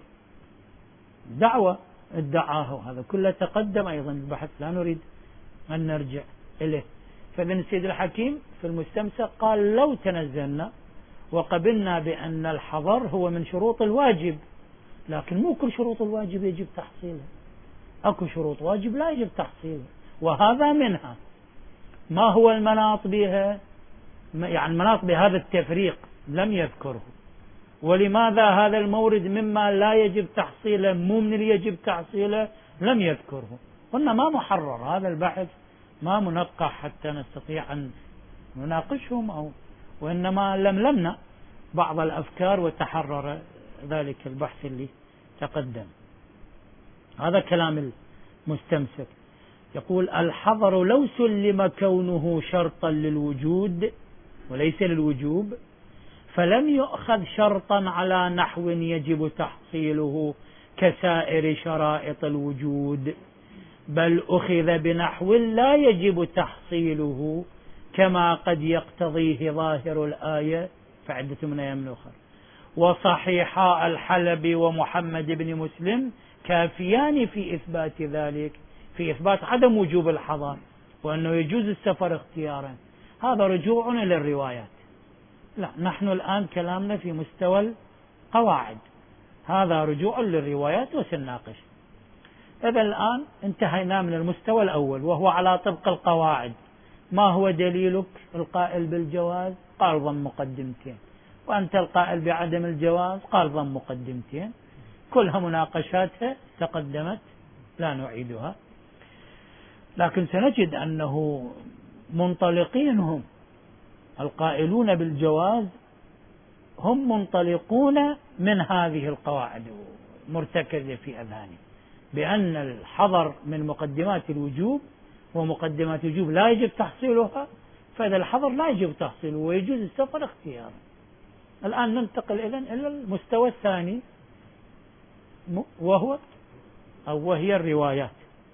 دعوة ادعاه، هذا كله تقدم أيضا البحث، لا نريد أن نرجع إليه. فابن السيد الحكيم في المستمسك قال لو تنزلنا وقبلنا بأن الحظر هو من شروط الواجب، لكن مو كل شروط الواجب يجب تحصيلها، أكو شروط واجب لا يجب تحصيلها، وهذا منها. ما هو المناط بها؟ يعني المناط بهذا التفريق لم يذكره. ولماذا هذا المورد مما لا يجب تحصيله مو من اللي يجب تحصيله لم يذكره. قلنا ما محرر هذا البحث، ما منقح حتى نستطيع أن نناقشهم، وإنما لملمنا بعض الأفكار وتحرر ذلك البحث اللي تقدم. هذا كلام المستمسك. يقول الحظر لو سلم كونه شرطا للوجود وليس للوجوب، فلم يؤخذ شرطا على نحو يجب تحصيله كسائر شرائط الوجود، بل أخذ بنحو لا يجب تحصيله كما قد يقتضيه ظاهر الآية فعدة من أيام أخرى. وصحيحا الحلبي ومحمد بن مسلم كافيان في إثبات ذلك، في إثبات عدم وجوب الحظر وأنه يجوز السفر اختيارا. هذا رجوع إلى الروايات. لا، نحن الآن كلامنا في مستوى القواعد، هذا رجوع للروايات وسنناقش. إذا الآن انتهينا من المستوى الأول وهو على طبق القواعد. ما هو دليلك القائل بالجواز؟ قال ضم مقدمتين. وأنت القائل بعدم الجواز؟ قال ضم مقدمتين. كلها مناقشاتها تقدمت لا نعيدها، لكن سنجد أنه منطلقين هم القائلون بالجواز هم منطلقون من هذه القواعد مرتكزة في أذهانهم بأن الحظر من مقدمات الوجوب، ومقدمات الوجوب لا يجب تحصيلها، فإذا الحظر لا يجب تحصيله ويجوز السفر اختيارا. الآن ننتقل إلى المستوى الثاني وهي الروايات.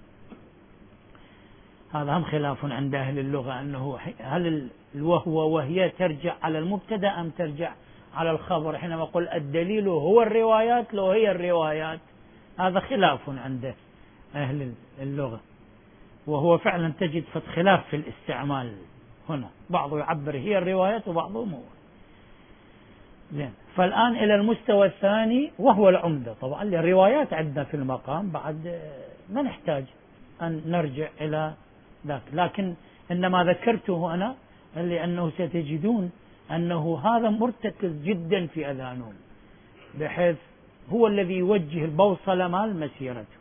هذا هم خلاف عند أهل اللغة، أنه هل وهي ترجع على المبتدأ أم ترجع على الخبر. حينما قل الدليل هو الروايات لو هي الروايات، هذا خلاف عند أهل اللغة، وهو فعلا تجد خلاف في الاستعمال هنا، بعضه يعبر هي الروايات وبعضه مو. زين، فالآن إلى المستوى الثاني وهو العمدة. طبعا الروايات عندنا في المقام بعد ما نحتاج أن نرجع إلى ذاك، لكن إنما ذكرته أنا لأنه ستجدون أنه هذا مرتكز جدا في أذهانهم، بحيث هو الذي يوجه البوصلة مال مسيرته.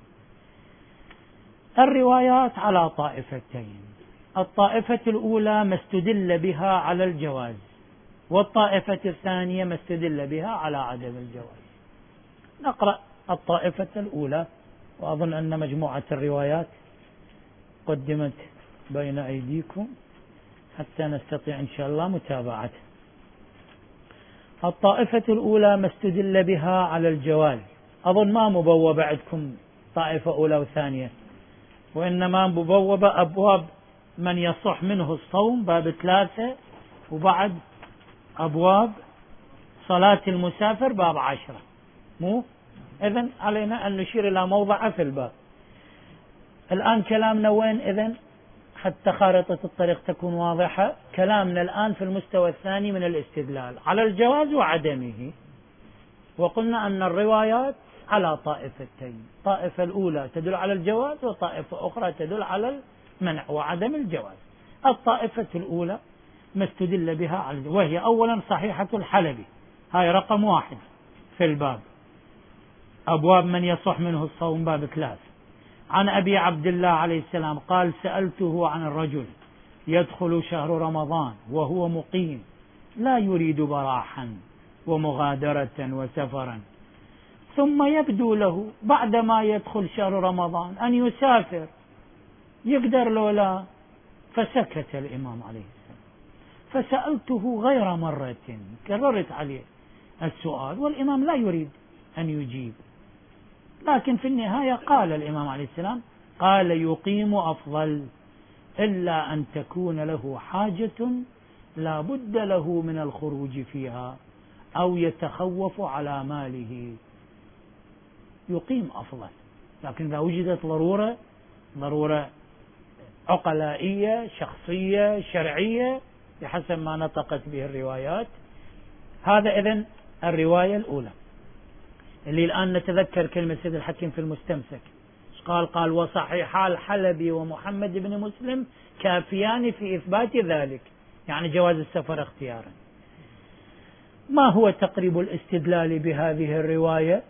الروايات على طائفتين: الطائفة الأولى ما استدل بها على الجواز، والطائفة الثانية ما استدل بها على عدم الجواز. نقرأ الطائفة الأولى، وأظن أن مجموعة الروايات قدمت بين أيديكم حتى نستطيع إن شاء الله متابعته. الطائفة الأولى ما استدل بها على الجواز، أظن ما مبوب عندكم طائفة أولى وثانية، وإنما مبوبة أبواب من يصح منه الصوم باب 3، وبعد أبواب صلاة المسافر باب 10. مو إذن علينا أن نشير إلى موضع في الباب. الآن كلامنا وين إذن حتى خارطة الطريق تكون واضحة؟ كلامنا الآن في المستوى الثاني من الاستدلال على الجواز وعدمه. وقلنا أن الروايات على طائفتين، طائفة الأولى تدل على الجواز وطائفة أخرى تدل على المنع وعدم الجواز. الطائفة الأولى ما استدل بها على، وهي أولا صحيحة الحلبي، هاي رقم 1 في الباب، أبواب من يصح منه الصوم باب 3. عن أبي عبد الله عليه السلام قال: سألته عن الرجل يدخل شهر رمضان وهو مقيم لا يريد براحا ومغادرة وسفرا، ثم يبدو له بعدما يدخل شهر رمضان أن يسافر، يقدر لولا؟ فسكت الإمام عليه السلام. فسألته غير مرة، كررت عليه السؤال والإمام لا يريد أن يجيب، لكن في النهاية قال الإمام عليه السلام: قال: يقيم أفضل، إلا أن تكون له حاجة لا بد له من الخروج فيها أو يتخوف على ماله. يقيم أفضل، لكن إذا وجدت ضرورة عقلائية شخصية شرعية بحسب ما نطقت به الروايات. هذا إذن الرواية الأولى اللي الآن نتذكر كلمة سيد الحكيم في المستمسك، قال: وصحيحا الحلبي ومحمد بن مسلم كافيان في إثبات ذلك، يعني جواز السفر اختيارا. ما هو تقريب الاستدلال بهذه الرواية؟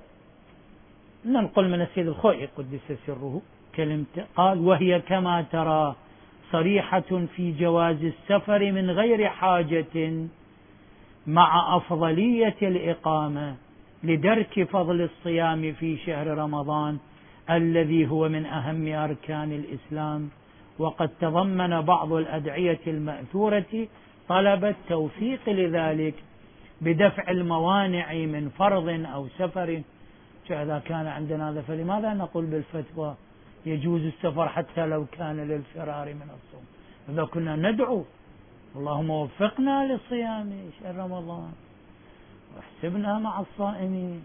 ننقل من السيد الخوئي قدس سره كلمته، قال: وهي كما ترى صريحة في جواز السفر من غير حاجة مع أفضلية الإقامة لدرك فضل الصيام في شهر رمضان الذي هو من أهم أركان الإسلام، وقد تضمن بعض الأدعية المأثورة طلب التوفيق لذلك بدفع الموانع من فرض أو سفر. فإذا كان عندنا هذا فلماذا نقول بالفتوى يجوز السفر حتى لو كان للفرار من الصوم؟ إذا كنا ندعو اللهم وفقنا لصيام شهر رمضان واحسبنا مع الصائمين،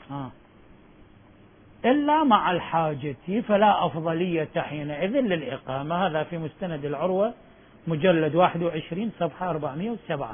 إلا مع الحاجة فلا أفضلية حينئذ للإقامة. هذا في مستند العروة مجلد 21 صفحة 407.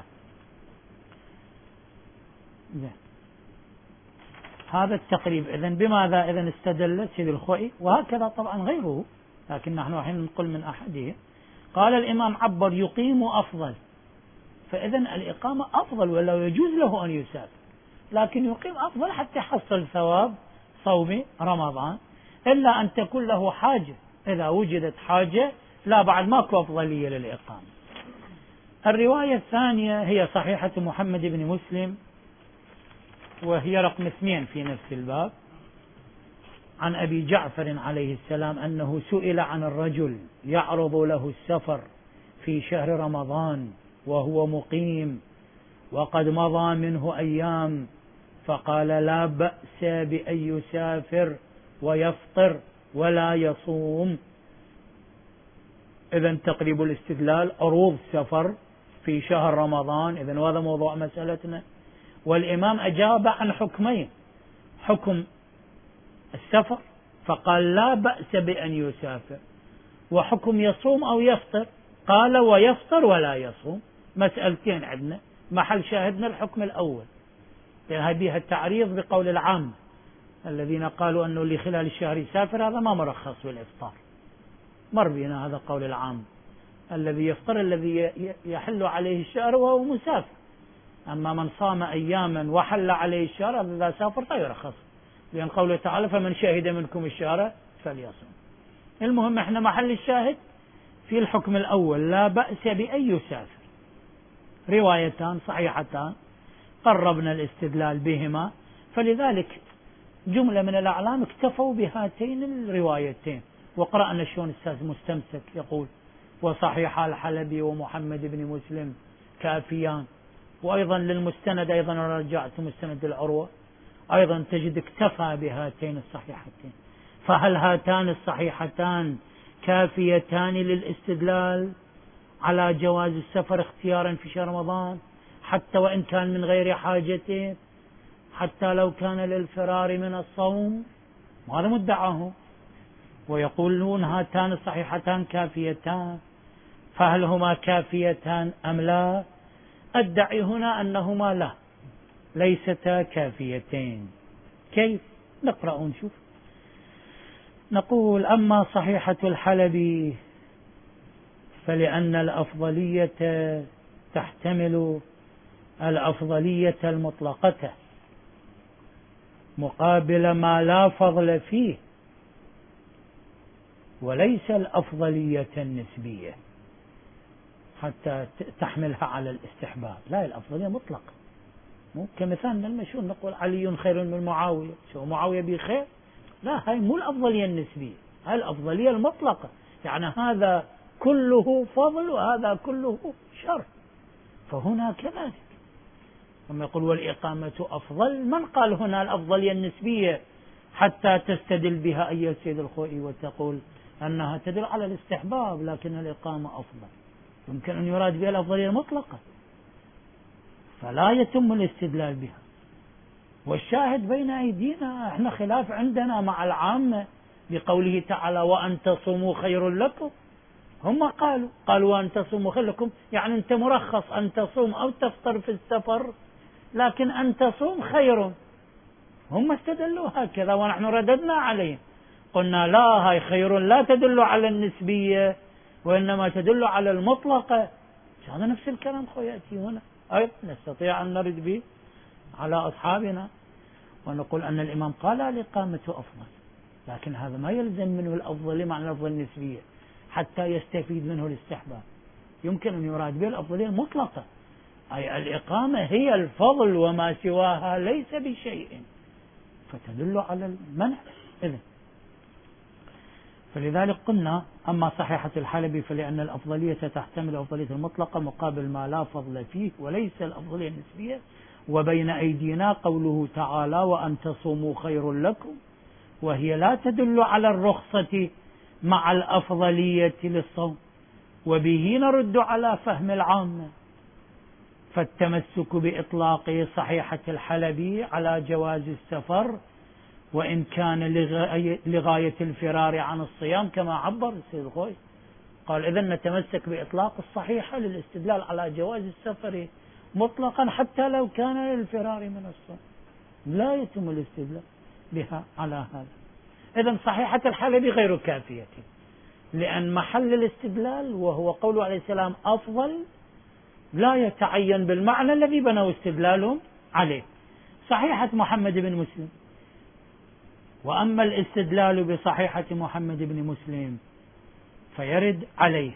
هذا التقريب إذن بماذا إذن استدل سيد الخوئي، وهكذا طبعا غيره، لكن نحن الحين نقول من أحده. قال الإمام عبر: يقيم أفضل، فإذن الإقامة أفضل ولا يجوز له أن يسافر، لكن يقيم أفضل حتى يحصل ثواب صوم رمضان، إلا أن تكون له حاجة. إذا وجدت حاجة لا، بعد ماكو أفضلية للإقامة. الرواية الثانية هي صحيحة محمد بن مسلم، وهي رقم 2 في نفس الباب، عن أبي جعفر عليه السلام أنه سئل عن الرجل يعرض له السفر في شهر رمضان وهو مقيم وقد مضى منه أيام، فقال: لا بأس بأن يسافر ويفطر ولا يصوم. إذن تقريب الاستدلال عروض سفر في شهر رمضان، إذن هذا موضوع مسألتنا. والإمام أجاب عن حكمين: حكم السفر فقال لا بأس بأن يسافر، وحكم يصوم أو يفطر قال ويفطر ولا يصوم. مسألتين عندنا، محل شاهدنا الحكم الأول، هذه التعريض بقول العام الذين قالوا أنه اللي خلال الشهر يسافر هذا ما مرخص بالإفطار، مر بنا هذا قول العام، الذي يفطر الذي يحل عليه الشهر وهو مسافر، أما من صام أياما وحل عليه الشهر إذا سافر فيرخص، لأن قوله تعالى: فمن شهد منكم الشهر فليصم. المهم احنا محل الشاهد في الحكم الأول: لا بأس بأن يسافر. روايتان صحيحتان قربنا الاستدلال بهما، فلذلك جملة من الأعلام اكتفوا بهاتين الروايتين. وقرأنا شلون الأستاذ مستمسك يقول: وصحيح الحلبي ومحمد بن مسلم كافيان. وأيضا للمستند أيضا رجعت مستند العروة أيضا تجد اكتفى بهاتين الصحيحتين. فهل هاتان الصحيحتان كافيتان للاستدلال على جواز السفر اختيارا في شهر رمضان حتى وإن كان من غير حاجة، حتى لو كان للفرار من الصوم؟ هذا مدعاه، ويقولون هاتان الصحيحتان كافيتان، فهل هما كافيتان أم لا؟ أدعي هنا أنهما لا، ليستا كافيتين. كيف؟ نقرأ ونشوف. نقول: أما صحيحة الحلبي فلأن الأفضلية تحتمل الأفضلية المطلقة مقابل ما لا فضل فيه، وليس الأفضلية النسبية حتى تحملها على الاستحباب. لا، الأفضلية مطلقة، مو كمثالنا المشهور نقول علي خير من معاوية، شو معاوية بخير؟ لا، هاي مو الأفضلية النسبية، هاي الأفضلية المطلقة، يعني هذا كله فضل وهذا كله شر. فهنا كذلك لما يقول والإقامة أفضل، من قال هنا الأفضلية النسبية حتى تستدل بها أيها السيد الخوئي وتقول أنها تدل على الاستحباب لكن الإقامة أفضل؟ يمكن أن يراد بها الأفضلية المطلقة، فلا يتم الاستدلال بها. والشاهد بين أيدينا، احنا خلاف عندنا مع العامة بقوله تعالى وأن تصوموا خير لكم. هم قالوا وأن تصوموا خير لكم، يعني أنت مرخص أن تصوم أو تفطر في السفر، لكن أن تصوم خير. هم استدلوا هكذا ونحن رددنا عليهم، قلنا لا، هاي خير لا تدل على النسبية وإنما تدل على المطلقة. هذا نفس الكلام يأتي هنا أيضا، نستطيع أن نرد به على أصحابنا ونقول أن الإمام قال الإقامة أفضل، لكن هذا ما يلزم منه الأفضل معنى الأفضل النسبية حتى يستفيد منه الاستحباب. يمكن أن يراد به الأفضلية المطلقة، أي الإقامة هي الفضل وما سواها ليس بشيء، فتدل على المنع. إذن فلذلك قلنا أما صحيحة الحلبي فلأن الأفضلية تحتمل الأفضلية المطلقة مقابل ما لا فضل فيه وليس الأفضلية النسبية. وبين أيدينا قوله تعالى وأن تصوموا خير لكم، وهي لا تدل على الرخصة مع الأفضلية للصوم، وبه نرد على فهم العامة. فالتمسك بإطلاق صحيحة الحلبي على جواز السفر وإن كان لغاية الفرار عن الصيام كما عبر السيد الخوئي، قال إذن نتمسك بإطلاق الصحيحة للاستدلال على جواز السفر مطلقا حتى لو كان للفرار من الصوم، لا يتم الاستدلال بها على هذا. إذن صحيحة الحلبي غير كافية، لأن محل الاستدلال وهو قوله عليه السلام أفضل لا يتعين بالمعنى الذي بنوا استدلالهم عليه. صحيحة محمد بن مسلم، وأما الاستدلال بصحيحة محمد بن مسلم فيرد عليه.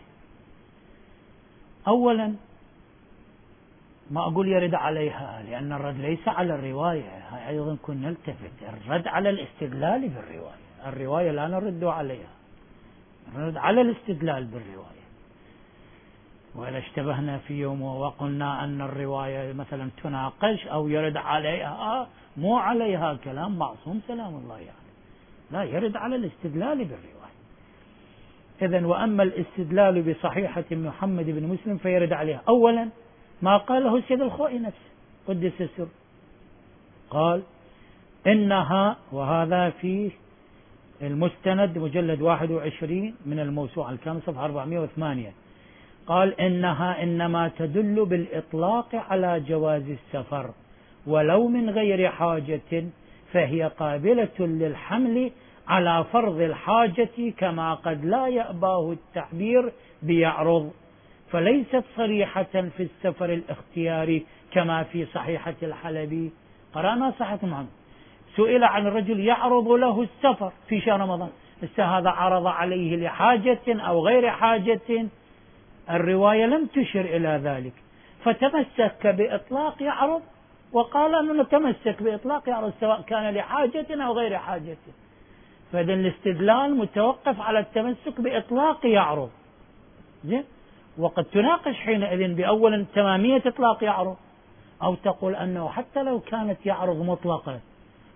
أولا ما أقول يرد عليها لأن الرد ليس على الرواية، أيضا كنا نلتفت، الرد على الاستدلال بالرواية، الرواية لا نرد عليها، نرد على الاستدلال بالرواية. وإذا اشتبهنا في يوم وقلنا أن الرواية مثلا تناقش أو يرد عليها، مو عليها كلام معصوم سلام الله يعني، لا، يرد على الاستدلال بالرواية. إذن وأما الاستدلال بصحيحة محمد بن مسلم فيرد عليها. أولا ما قاله السيد الخوئي نفسه قدس السر، قال إنها، وهذا في المستند مجلد 21 من الموسوعة الكامل صفحة 408، قال إنها إنما تدل بالإطلاق على جواز السفر ولو من غير حاجة، فهي قابلة للحمل على فرض الحاجة كما قد لا يأباه التعبير بيعرض، فليست صريحة في السفر الاختياري كما في صحيحة الحلبي. قرأنا صحيحة محمد، سئل عن الرجل يعرض له السفر في شهر رمضان، هذا عرض عليه لحاجة أو غير حاجة؟ الرواية لم تشر إلى ذلك، فتمسك بإطلاق يعرض وقال أنه نتمسك بإطلاق يعرض سواء كان لحاجة أو غير حاجة. فإذا الاستدلال متوقف على التمسك بإطلاق يعرض. وقد تناقش حينئذ بأولا تمامية إطلاق يعرض، أو تقول أنه حتى لو كانت يعرض مطلقة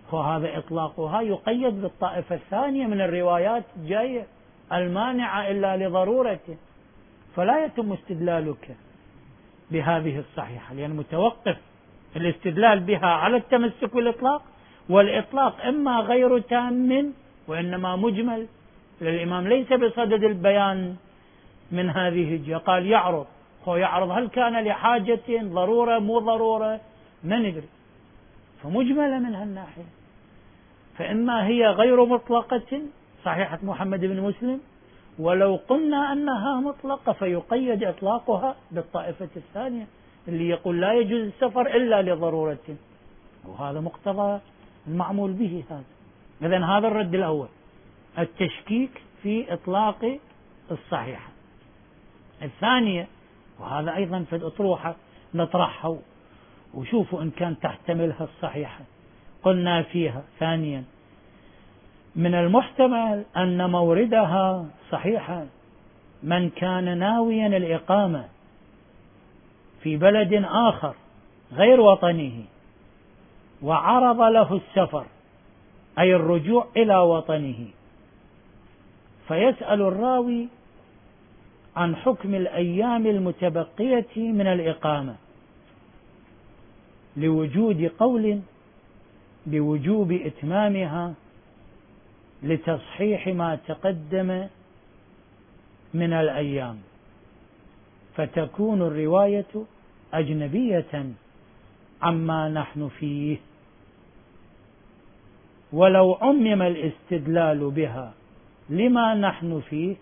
وهذا إطلاقها يقيد بالطائفة الثانية من الروايات الجاية المانعة إلا لضرورته، فلا يتم استدلالك بهذه الصحيحة، لأن متوقف الاستدلال بها على التمسك بالإطلاق، والإطلاق إما غير تام وإنما مجمل. الإمام ليس بصدد البيان من هذه الجهة، قال يعرض، هو يعرض هل كان لحاجة ضرورة مو ضرورة ما ندري، فمجملة من هالناحية. فإما هي غير مطلقة صحيحة محمد بن مسلم، ولو قلنا أنها مطلقة فيقيد إطلاقها بالطائفة الثانية اللي يقول لا يجوز السفر إلا لضرورة، وهذا مقتضى المعمول به هذا. إذن هذا الرد الأول، التشكيك في إطلاق الصحيحة. الثانية، وهذا أيضا في الأطروحة نطرحها وشوفوا إن كان تحتملها الصحيحة، قلنا فيها ثانيا من المحتمل أن موردها صحيحة من كان ناويا الإقامة في بلد آخر غير وطنه وعرض له السفر أي الرجوع إلى وطنه، فيسأل الراوي عن حكم الأيام المتبقية من الإقامة لوجود قول بوجوب إتمامها لتصحيح ما تقدم من الأيام، فتكون الرواية أجنبية عما نحن فيه. ولو عمم الاستدلال بها لما نحن فيه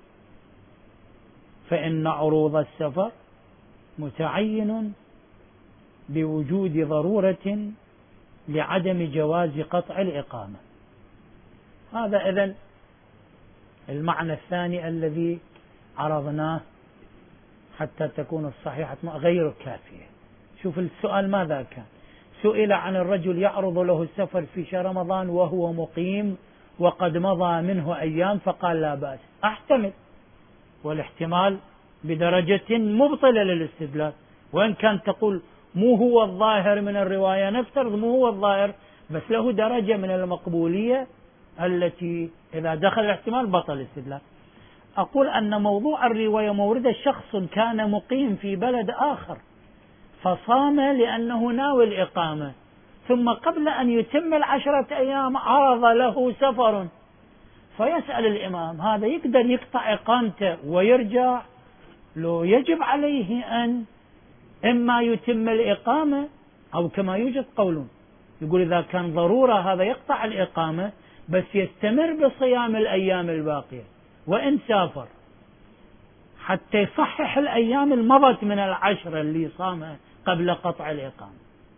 فإن عروض السفر متعين بوجود ضرورة لعدم جواز قطع الإقامة. هذا إذن المعنى الثاني الذي عرضناه حتى تكون الصحيحة غير كافية. شوف السؤال ماذا كان؟ سئل عن الرجل يعرض له السفر في شهر رمضان وهو مقيم وقد مضى منه أيام، فقال لا بأس. أحتمل، والاحتمال بدرجة مبطلة للاستدلال، وإن كان تقول مو هو الظاهر من الرواية، نفترض مو هو الظاهر، بس له درجة من المقبولية التي إذا دخل الاحتمال بطل الاستدلال. أقول أن موضوع الرواية مورد شخص كان مقيم في بلد آخر فصام لأنه ناوي الإقامة، ثم قبل أن يتم 10 أيام عرض له سفر، فيسأل الإمام هذا يقدر يقطع إقامته ويرجع، لو يجب عليه أن إما يتم الإقامة أو كما يوجد قول يقول إذا كان ضرورة هذا يقطع الإقامة بس يستمر بصيام الأيام الباقية وإن سافر حتى يصحح الأيام المضت من 10 اللي صامها قبل قطع الإقامة.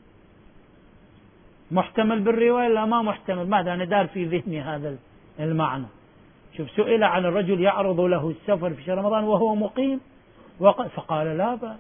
محتمل بالرواية لا ما محتمل؟ ماذا أنا دار في ذهني هذا المعنى. شوف سئل عن الرجل يعرض له السفر في شهر رمضان وهو مقيم فقال لا بأس.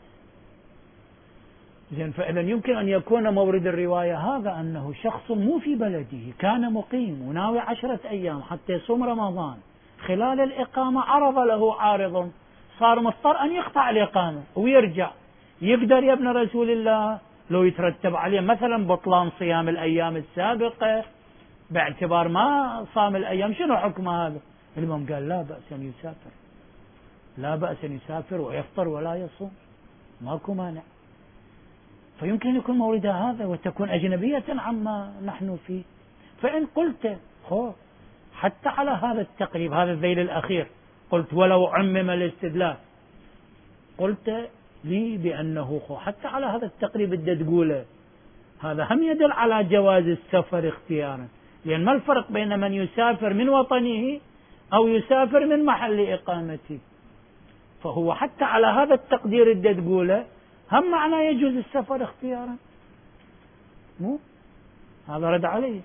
زين، فإذا يمكن أن يكون مورد الرواية هذا أنه شخص مو في بلده كان مقيم وناوي 10 أيام حتى يصوم رمضان، خلال الإقامة عرض له عارض صار مضطر أن يقطع الإقامة ويرجع. يقدر يا ابن رسول الله لو يترتب عليه مثلا بطلان صيام الأيام السابقة باعتبار ما صام الأيام، شنو حكم هذا؟ الإمام قال لا بأس أن يسافر، لا بأس أن يسافر ويفطر ولا يصوم، ماكو مانع. فيمكن أن يكون موردها هذا وتكون أجنبية عما نحن فيه. فإن قلت حتى على هذا التقريب، هذا الذيل الأخير، قلت ولو عمم الاستدلال، قلت لي بأنه حتى على هذا التقريب بدي تقوله هذا هم يدل على جواز السفر اختيارا، لأن ما الفرق بين من يسافر من وطنه أو يسافر من محل إقامته؟ فهو حتى على هذا التقدير بدي تقوله هم معناه يجوز السفر اختيارا، مو هذا رد عليه.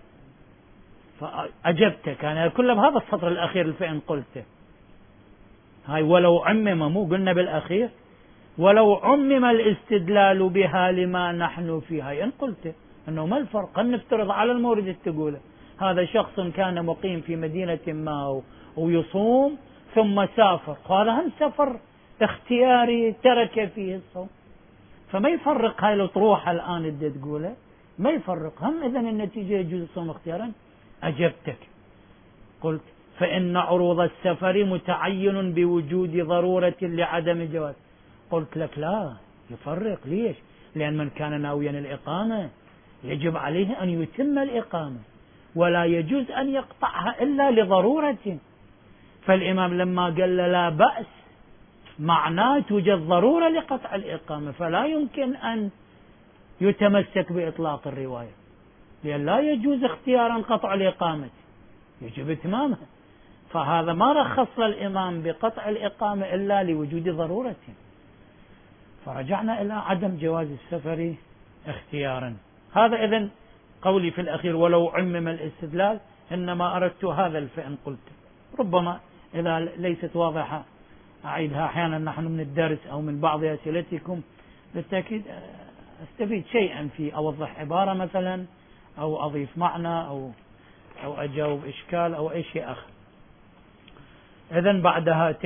فأجبتك أنا كله بهذا السطر الأخير فإن قلته هاي ولو عمم، مو قلنا بالأخير ولو عمم الاستدلال بها لما نحن فيها، إن قلت أنه ما الفرق، أن نفترض على المورد تقوله هذا شخص كان مقيم في مدينة ما ويصوم ثم سافر، هذا هم سفر اختياري ترك فيه الصوم، فما يفرق هاي الأطروحة الآن اللي تقوله ما يفرق. هم إذن النتيجة يجوز الصوم اختيارا. أجبتك قلت فإن عروض السفر متعين بوجود ضرورة لعدم الجواز. قلت لك لا يفرق. ليش؟ لأن من كان ناويا الإقامة يجب عليه أن يتم الإقامة، ولا يجوز أن يقطعها إلا لضرورة. فالإمام لما قال لا بأس معناه توجد ضرورة لقطع الإقامة، فلا يمكن أن يتمسك بإطلاق الرواية، لأن لا يجوز اختيارا قطع الإقامة، يجب إتمامها. فهذا ما رخص الإمام بقطع الإقامة إلا لوجود ضرورة. فرجعنا إلى عدم جواز السفر اختيارا. هذا إذن قولي في الأخير ولو عمم الاستدلال، إنما أردت هذا فإن قلت ربما إذا ليست واضحة أعيدها. أحيانا نحن من الدرس أو من بعض أسئلتكم بالتأكيد أستفيد شيئا في أوضح عبارة مثلا، أو أضيف معنى، أو أجاوب إشكال أو أي شيء آخر. إذن بعد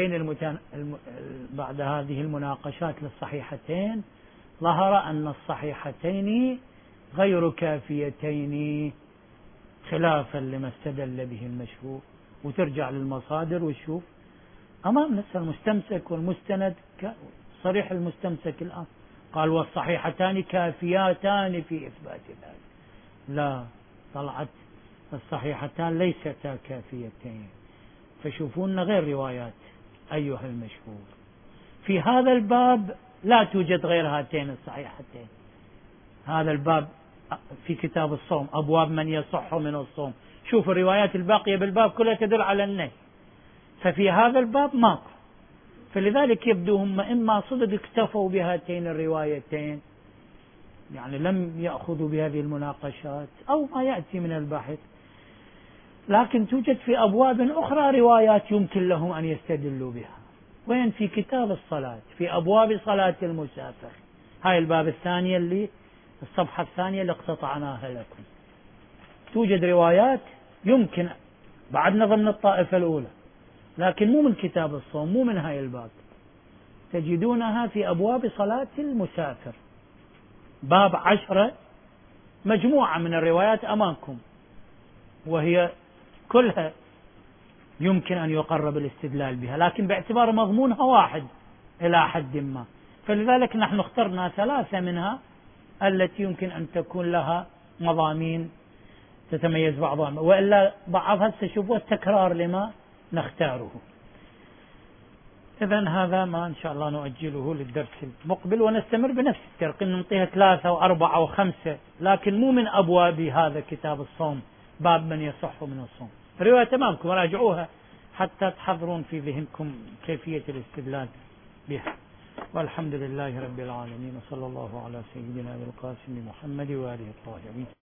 بعد هذه المناقشات للصحيحتين ظهر أن الصحيحتين غير كافيتين خلافا لما استدل به المشهور. وترجع للمصادر وتشوف أمام نفس المستمسك والمستند صريح المستمسك الآن قال والصحيحتان كافيتان في إثبات ذلك. لا، طلعت الصحيحتان ليستا كافيتين، فشوفون غير روايات أيها المشهور. في هذا الباب لا توجد غير هاتين الصحيحتين. هذا الباب في كتاب الصوم أبواب من يصح من الصوم، شوف الروايات الباقية بالباب كلها تدل على النهي، ففي هذا الباب ماكو. فلذلك يبدو هم إما صدق اكتفوا بهاتين الروايتين، يعني لم يأخذوا بهذه المناقشات، أو ما يأتي من الباحث. لكن توجد في أبواب أخرى روايات يمكن لهم أن يستدلوا بها. وين؟ في كتاب الصلاة، في أبواب صلاة المسافر. هاي الباب الثانية اللي الصفحة الثانية اللي اقتطعناها لكم. توجد روايات يمكن بعدنا ضمن الطائفة الأولى، لكن مو من كتاب الصوم، مو من هاي الباب. تجدونها في أبواب صلاة المسافر، باب 10، مجموعة من الروايات أمامكم، وهي كلها يمكن أن يقرب الاستدلال بها، لكن باعتبار مضمونها واحد إلى حد ما. فلذلك نحن اخترنا 3 منها التي يمكن أن تكون لها مضامين تتميز بعضها، وإلا بعضها سيشوفوا التكرار لما نختاره. إذن هذا ما إن شاء الله نؤجله للدرس المقبل، ونستمر بنفس الترقيم، نعطيها 3 و4 و5، لكن مو من أبواب هذا كتاب الصوم، باب من يصح من الصوم. الرواية تمامكم، راجعوها حتى تحضرون في ذهنكم كيفية الاستدلال بها. والحمد لله رب العالمين، وصلى الله على سيدنا أبي القاسم محمد وآله الطاهرين.